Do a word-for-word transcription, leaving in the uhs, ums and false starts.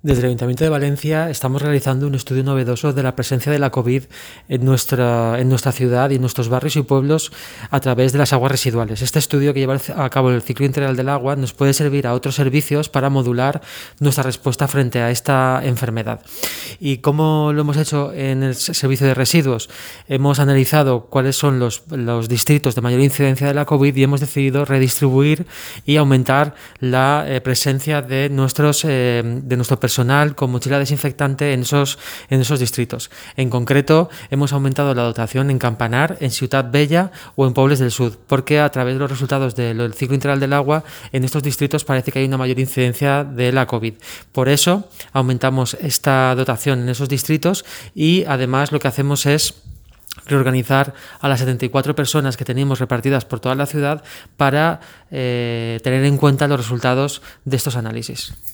Desde el Ayuntamiento de Valencia estamos realizando un estudio novedoso de la presencia de la COVID en nuestra, en nuestra ciudad y en nuestros barrios y pueblos a través de las aguas residuales. Este estudio que lleva a cabo el ciclo integral del agua nos puede servir a otros servicios para modular nuestra respuesta frente a esta enfermedad. ¿Y cómo lo hemos hecho en el servicio de residuos? Hemos analizado cuáles son los, los distritos de mayor incidencia de la COVID y hemos decidido redistribuir y aumentar la eh, presencia de, nuestros, eh, de nuestro personal personal con mochila desinfectante en esos, en esos distritos. En concreto, hemos aumentado la dotación en Campanar, en Ciutat Bella o en Pobles del Sud, porque a través de los resultados del ciclo integral del agua, en estos distritos parece que hay una mayor incidencia de la COVID. Por eso, aumentamos esta dotación en esos distritos y además lo que hacemos es reorganizar a las setenta y cuatro personas que teníamos repartidas por toda la ciudad para eh, tener en cuenta los resultados de estos análisis.